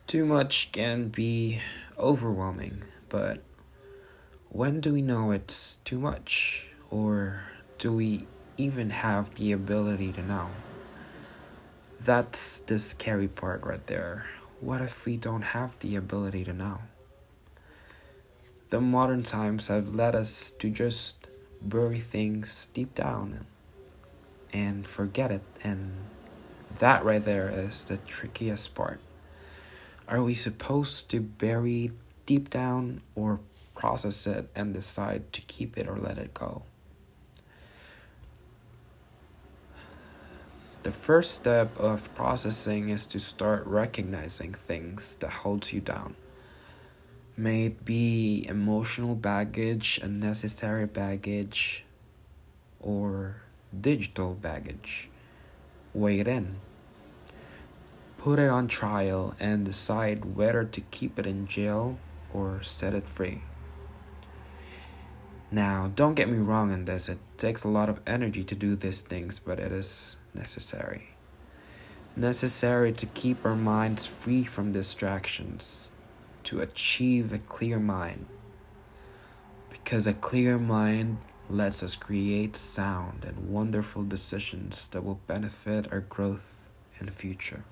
Too much can be overwhelming, but when do we know it's too much? Or do we even have the ability to know? That's the scary part right there. What if we don't have the ability to know? The modern times have led us to just bury things deep down and forget it, and that right there is the trickiest part. Are we supposed to bury deep down or process it and decide to keep it or let it go? The first step of processing is to start recognizing things that holds you down. May it be emotional baggage, unnecessary baggage, or digital baggage. Weigh it in. Put it on trial and decide whether to keep it in jail or set it free. Now, don't get me wrong in this, it takes a lot of energy to do these things, but it is necessary. Necessary to keep our minds free from distractions, to achieve a clear mind. Because a clear mind lets us create sound and wonderful decisions that will benefit our growth in the future.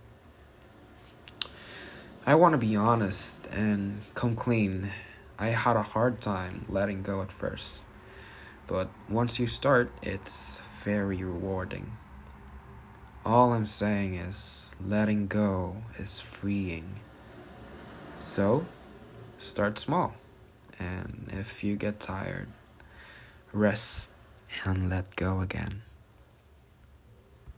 I want to be honest and come clean. I had a hard time letting go at first, but once you start, it's very rewarding. All I'm saying is letting go is freeing. So, start small, and if you get tired, rest and let go again.